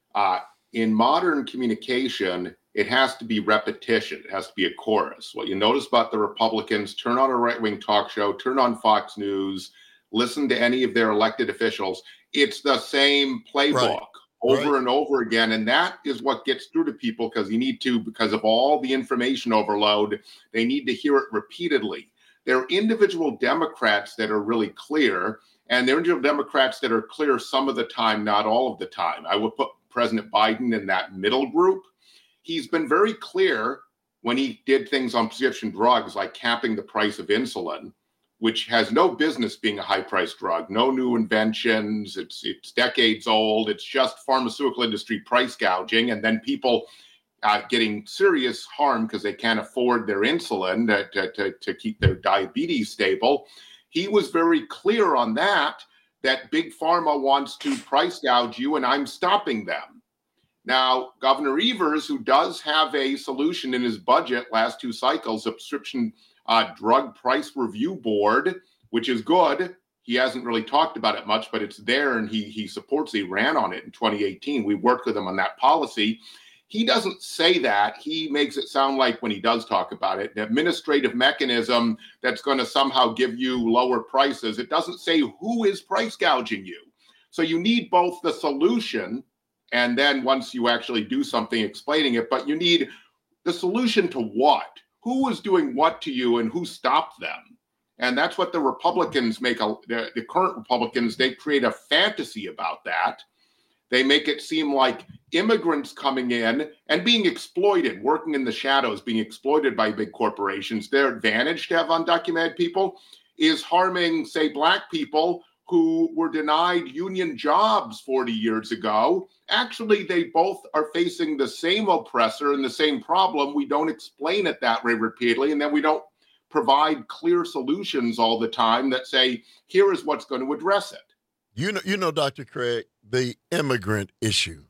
In modern communication, it has to be repetition. It has to be a chorus. What you notice about the Republicans, turn on a right-wing talk show, turn on Fox News, listen to any of their elected officials. It's the same playbook over and over again. And that is what gets through to people, because of all the information overload, they need to hear it repeatedly. There are individual Democrats that are really clear, and there are individual Democrats that are clear some of the time, not all of the time. I would put President Biden in that middle group. He's been very clear when he did things on prescription drugs like capping the price of insulin, which has no business being a high-priced drug, no new inventions, it's decades old, it's just pharmaceutical industry price gouging, and then people getting serious harm because they can't afford their insulin to keep their diabetes stable. He was very clear on that Big Pharma wants to price gouge you, and I'm stopping them. Now, Governor Evers, who does have a solution in his budget last two cycles, a prescription drug price review board, which is good. He hasn't really talked about it much, but it's there, and he supports. He ran on it in 2018. We worked with him on that policy. He doesn't say that. He makes it sound like, when he does talk about it, an administrative mechanism that's going to somehow give you lower prices. It doesn't say who is price gouging you. So you need both the solution, and then once you actually do something explaining it, but you need the solution to what? Who is doing what to you and who stopped them? And that's what the Republicans the current Republicans, they create a fantasy about that. They make it seem like immigrants coming in and being exploited, working in the shadows, being exploited by big corporations. Their advantage to have undocumented people is harming, say, Black people who were denied union jobs 40 years ago. Actually, they both are facing the same oppressor and the same problem. We don't explain it that way repeatedly, and then we don't provide clear solutions all the time that say, here is what's going to address it. You know, Dr. Craig, the immigrant issue.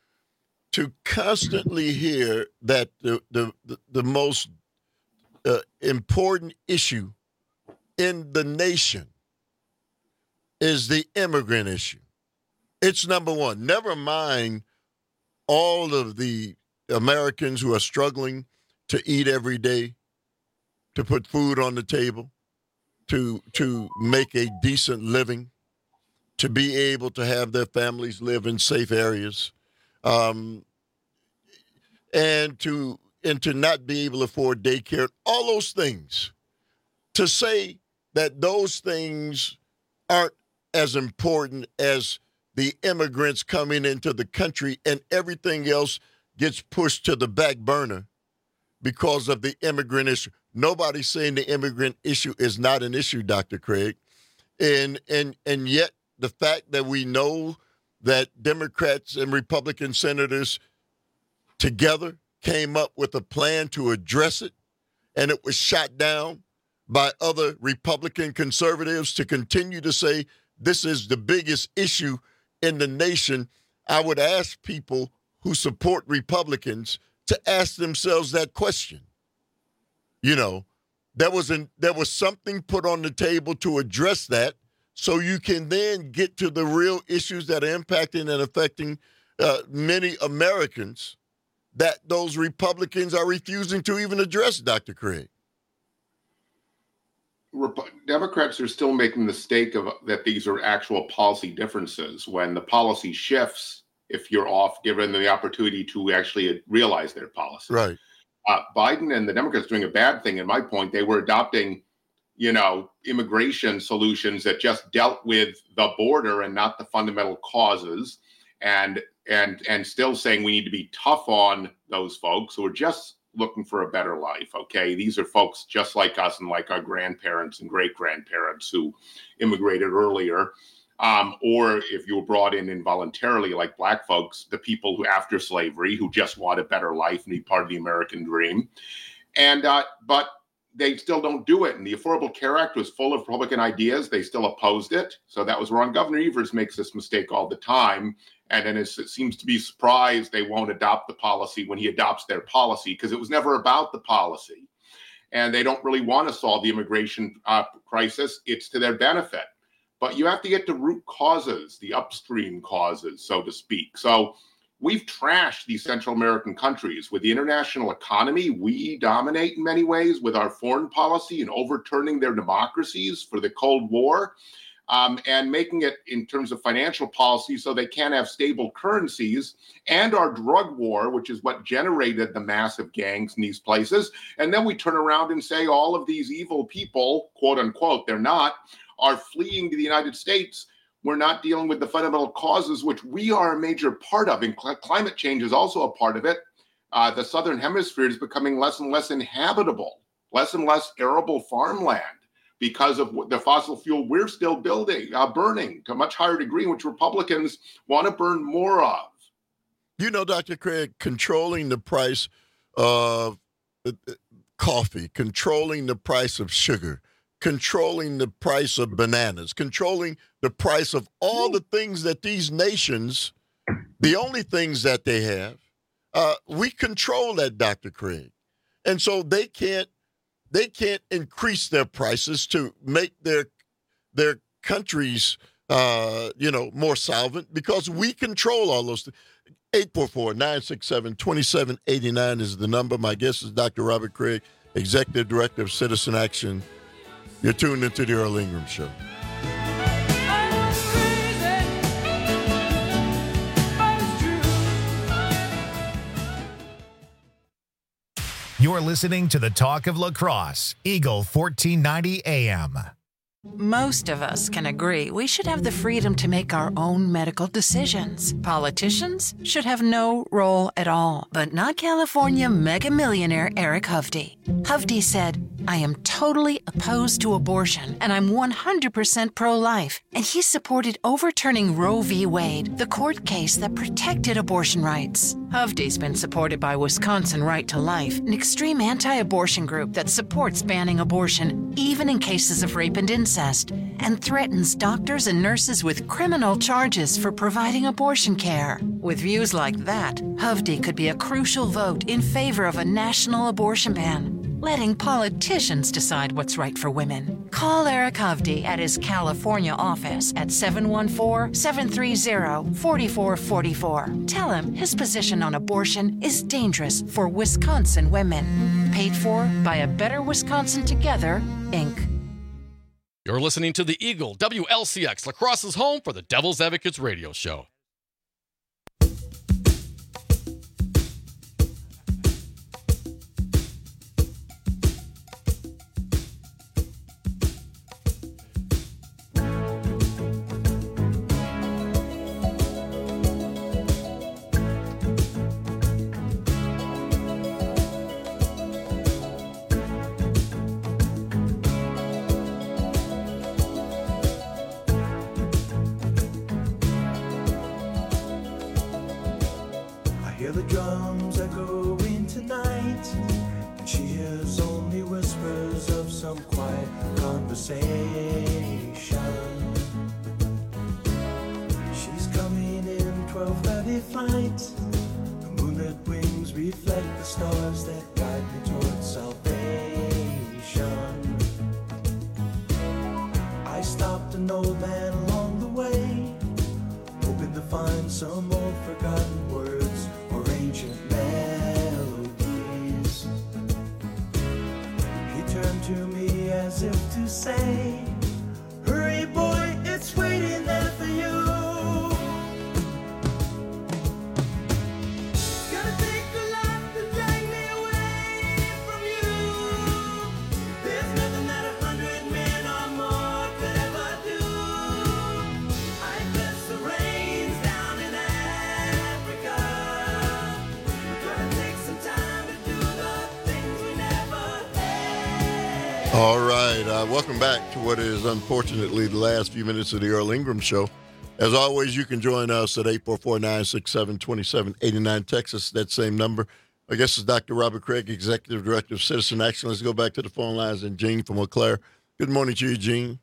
To constantly hear that the most important issue in the nation is the immigrant issue. It's number one. Never mind all of the Americans who are struggling to eat every day, to put food on the table, to make a decent living, to be able to have their families live in safe areas, and to not be able to afford daycare, all those things. To say that those things aren't as important as the immigrants coming into the country and everything else gets pushed to the back burner because of the immigrant issue. Nobody's saying the immigrant issue is not an issue, Dr. Craig. And yet the fact that we know that Democrats and Republican senators together came up with a plan to address it, and it was shot down by other Republican conservatives to continue to say this is the biggest issue in the nation, I would ask people who support Republicans to ask themselves that question. You know, there was something put on the table to address that, so you can then get to the real issues that are impacting and affecting many Americans that those Republicans are refusing to even address, Dr. Craig. Democrats are still making the mistake of that these are actual policy differences. When the policy shifts, if you're off, given the opportunity to actually realize their policy. Right. Biden and the Democrats are doing a bad thing, in my point. They were adopting, immigration solutions that just dealt with the border and not the fundamental causes, and still saying we need to be tough on those folks who are just looking for a better life. Okay, these are folks just like us and like our grandparents and great-grandparents who immigrated earlier, or if you were brought in involuntarily, like Black folks, the people who after slavery who just want a better life and be part of the American dream, but they still don't do it. And the Affordable Care Act was full of Republican ideas. They still opposed it, so that was wrong. Governor Evers makes this mistake all the time. And then it seems to be surprised they won't adopt the policy when he adopts their policy, because it was never about the policy. And they don't really want to solve the immigration crisis. It's to their benefit. But you have to get to root causes, the upstream causes, so to speak. So we've trashed these Central American countries. With the international economy, we dominate in many ways with our foreign policy and overturning their democracies for the Cold War. And making it in terms of financial policy so they can't have stable currencies, and our drug war, which is what generated the massive gangs in these places. And then we turn around and say all of these evil people, quote unquote, they're not, are fleeing to the United States. We're not dealing with the fundamental causes, which we are a major part of. And climate change is also a part of it. The Southern Hemisphere is becoming less and less inhabitable, less and less arable farmland, because of the fossil fuel we're still burning to a much higher degree, which Republicans want to burn more of. Dr. Craig, controlling the price of coffee, controlling the price of sugar, controlling the price of bananas, controlling the price of all the things that these nations, the only things that they have, we control that, Dr. Craig. And so they can't increase their prices to make their countries, more solvent, because we control all those things. 844-967-2789 is the number. My guest is Dr. Robert Craig, Executive Director of Citizen Action. You're tuned into the Earl Ingram Show. You're listening to the Talk of La Crosse, Eagle 1490 AM. Most of us can agree we should have the freedom to make our own medical decisions. Politicians should have no role at all, but not California mega millionaire Eric Hovde. Hovde said, "I am totally opposed to abortion, and I'm 100% pro-life." And he supported overturning Roe v. Wade, the court case that protected abortion rights. Hovde's been supported by Wisconsin Right to Life, an extreme anti-abortion group that supports banning abortion, even in cases of rape and incest, and threatens doctors and nurses with criminal charges for providing abortion care. With views like that, Hovde could be a crucial vote in favor of a national abortion ban, letting politicians decide what's right for women. Call Eric Hovde at his California office at 714-730-4444. Tell him his position on abortion is dangerous for Wisconsin women. Paid for by A Better Wisconsin Together, Inc. You're listening to the Eagle WLCX, La Crosse's home for the Devil's Advocates radio show. All right. Welcome back to what is unfortunately the last few minutes of the Earl Ingram Show. As always, you can join us at 844-967-2789. Texas, that same number. I guess it's Dr. Robert Craig, Executive Director of Citizen Action. Let's go back to the phone lines and Jean from Eau Claire. Good morning to you, Jean.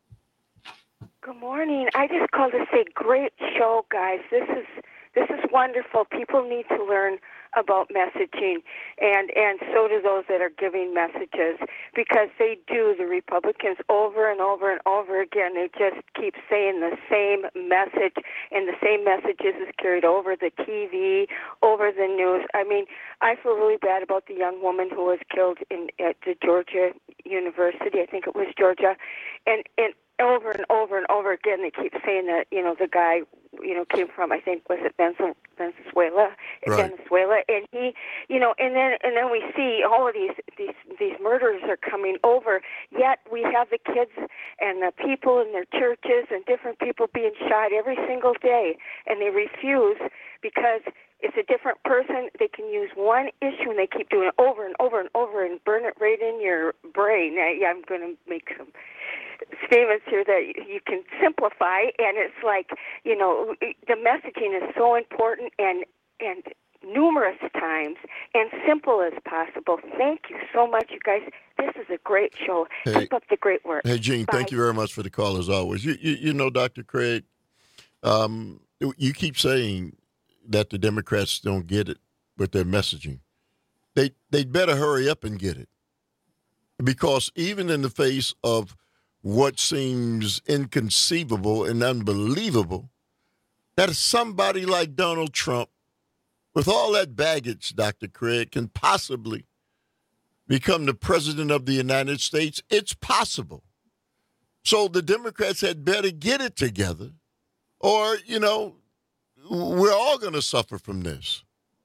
Good morning. I just called to say great show, guys. This is wonderful. People need to learn about messaging, and so do those that are giving messages, because they do, the Republicans, over and over and over again. They just keep saying the same message, and the same messages is carried over the TV, over the news. I mean, I feel really bad about the young woman who was killed at the Georgia University. I think it was Georgia, and over and over and over again, they keep saying that, the guy, came from, I think, was it Venezuela? Right. Venezuela, and he, and then we see all of these murders are coming over. Yet we have the kids and the people in their churches and different people being shot every single day, and they refuse because it's a different person. They can use one issue and they keep doing it over and over and over and burn it right in your brain. I'm going to make some statements here that you can simplify, and it's like, the messaging is so important and numerous times and simple as possible. Thank you so much, you guys. This is a great show. Keep up the great work. Hey, Jean, thank you very much for the call as always. You know, Dr. Craig, you keep saying that the Democrats don't get it with their messaging. They'd better hurry up and get it, because even in the face of what seems inconceivable and unbelievable, that somebody like Donald Trump, with all that baggage, Dr. Craig, can possibly become the president of the United States. It's possible. So the Democrats had better get it together, or, we're all going to suffer from this.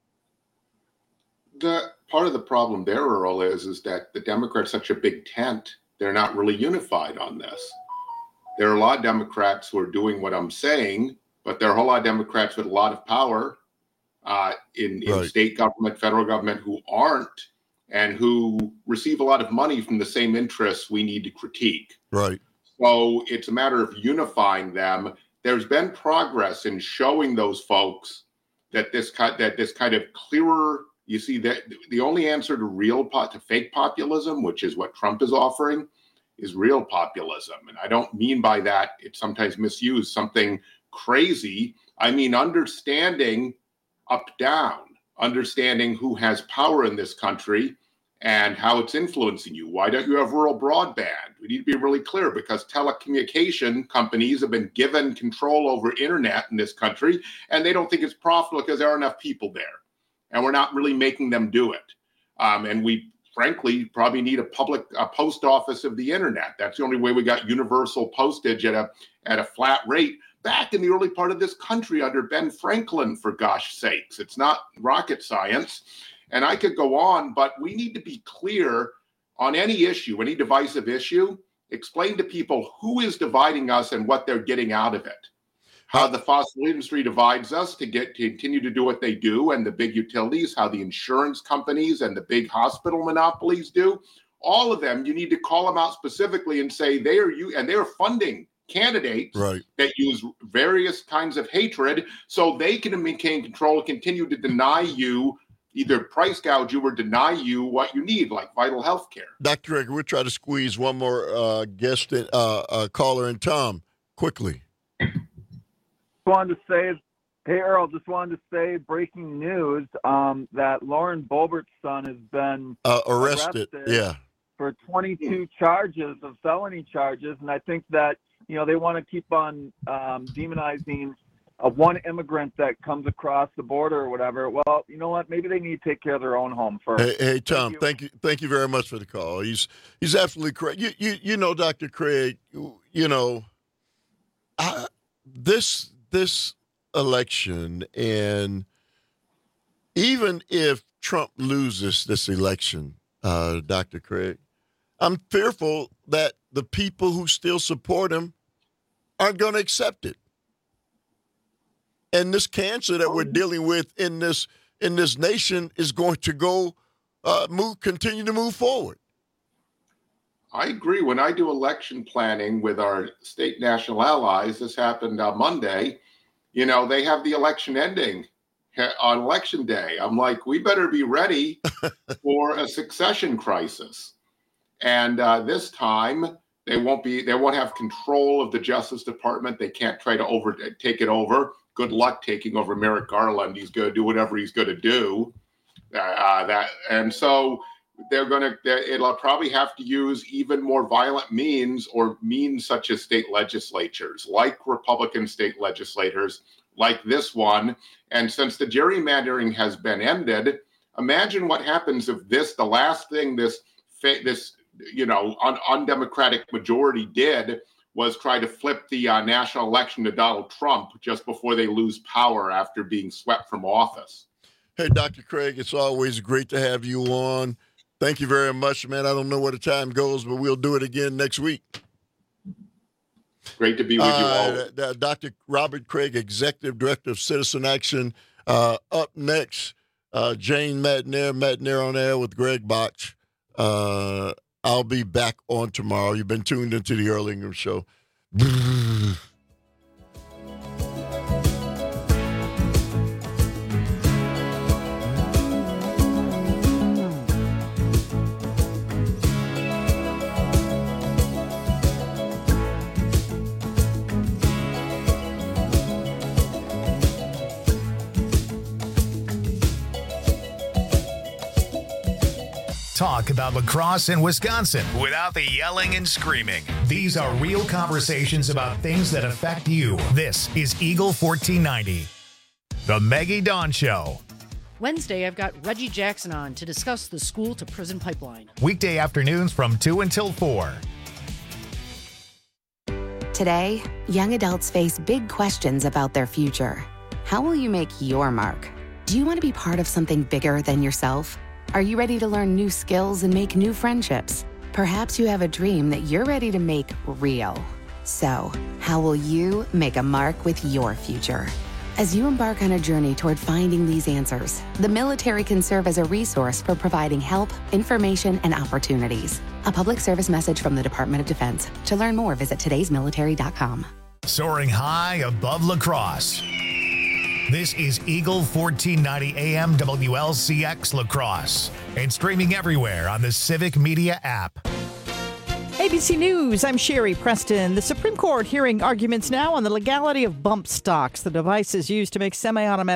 The part of the problem there, Earl, is that the Democrats are such a big tent. They're not really unified on this. There are a lot of Democrats who are doing what I'm saying, but there are a whole lot of Democrats with a lot of power in state government, federal government, who aren't, and who receive a lot of money from the same interests we need to critique. Right. So it's a matter of unifying them. There's been progress in showing those folks that this kind of clearer. You see, that the only answer to fake populism, which is what Trump is offering, is real populism. And I don't mean by that it's sometimes misused, something crazy. I mean understanding up-down, understanding who has power in this country and how it's influencing you. Why don't you have rural broadband? We need to be really clear because telecommunication companies have been given control over internet in this country, and they don't think it's profitable because there aren't enough people there. And we're not really making them do it. And we, frankly, probably need a post office of the internet. That's the only way we got universal postage at a flat rate back in the early part of this country under Ben Franklin, for gosh sakes. It's not rocket science. And I could go on, but we need to be clear on any issue, any divisive issue, explain to people who is dividing us and what they're getting out of it. How the fossil industry divides us to continue to do what they do, and the big utilities, how the insurance companies and the big hospital monopolies do. All of them, you need to call them out specifically and say they're funding candidates that use various kinds of hatred so they can maintain control and continue to deny you, either price gouge you or deny you what you need, like vital health care. Dr. Craig, we'll try to squeeze one more guest in, caller in. Tom, quickly. Wanted to say, hey Earl, just wanted to say, breaking news, that Lauren Boebert's son has been arrested. Yeah, for 22 charges of felony charges, and I think that they want to keep on demonizing one immigrant that comes across the border or whatever. Well, you know what? Maybe they need to take care of their own home first. Hey Tom, thank you very much for the call. He's absolutely correct. You know, Dr. Craig, this election, and even if Trump loses this election, Dr. Craig, I'm fearful that the people who still support him aren't going to accept it. And this cancer that we're dealing with in this nation is going to continue to move forward. I agree. When I do election planning with our state national allies, this happened on Monday, they have the election ending on election day. I'm like, we better be ready for a succession crisis. And this time they won't have control of the Justice Department. They can't try to take it over. Good luck taking over Merrick Garland. He's going to do whatever he's going to do. And so it'll probably have to use even more violent means, or means such as state legislatures, like Republican state legislators, like this one. And since the gerrymandering has been ended, imagine what happens if the last thing this undemocratic majority did was try to flip the national election to Donald Trump just before they lose power after being swept from office. Hey, Dr. Craig, it's always great to have you on. Thank you very much, man. I don't know where the time goes, but we'll do it again next week. Great to be with you all. Dr. Robert Craig, Executive Director of Citizen Action. Up next, Jane Matenaer on air with Greg Botch. I'll be back on tomorrow. You've been tuned into the Earl Ingram Show. Talk about lacrosse in Wisconsin without the yelling and screaming. These are real conversations about things that affect you. This is Eagle 1490. The Maggie Dawn Show. Wednesday, I've got Reggie Jackson on to discuss the school-to-prison pipeline. Weekday afternoons from 2 until 4. Today, young adults face big questions about their future. How will you make your mark? Do you want to be part of something bigger than yourself? Are you ready to learn new skills and make new friendships? Perhaps you have a dream that you're ready to make real. So, how will you make a mark with your future? As you embark on a journey toward finding these answers, the military can serve as a resource for providing help, information, and opportunities. A public service message from the Department of Defense. To learn more, visit todaysmilitary.com. Soaring high above lacrosse. This is Eagle 1490 AM WLCX Lacrosse and streaming everywhere on the Civic Media app. ABC News, I'm Sherry Preston. The Supreme Court hearing arguments now on the legality of bump stocks, the devices used to make semi-automatic